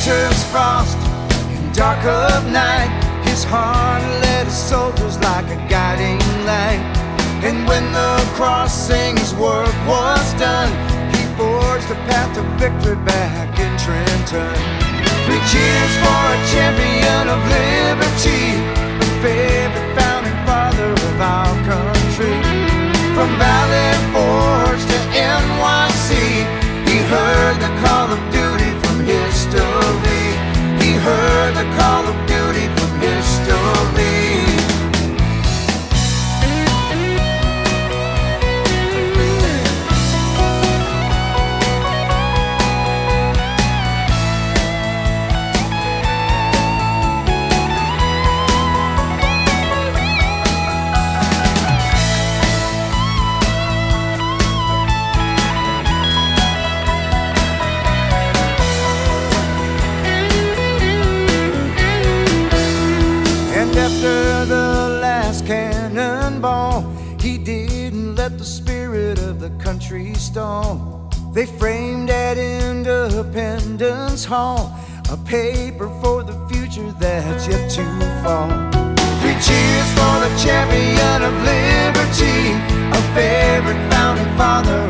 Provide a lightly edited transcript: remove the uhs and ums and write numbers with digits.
winter's frost and dark of night, his heart led his soldiers like a guiding light. And when the crossing's work was done, he forged a path to victory back in Trenton. 3 cheers for a champion of liberty, the favorite founding father of our country. From Valley Forge to NYC, he heard the call of duty from history. He heard the call of duty from history. After the last cannonball, he didn't let the spirit of the country stall. They framed at Independence Hall a paper for the future that's yet to fall. 3 cheers for the champion of liberty, a favorite founding father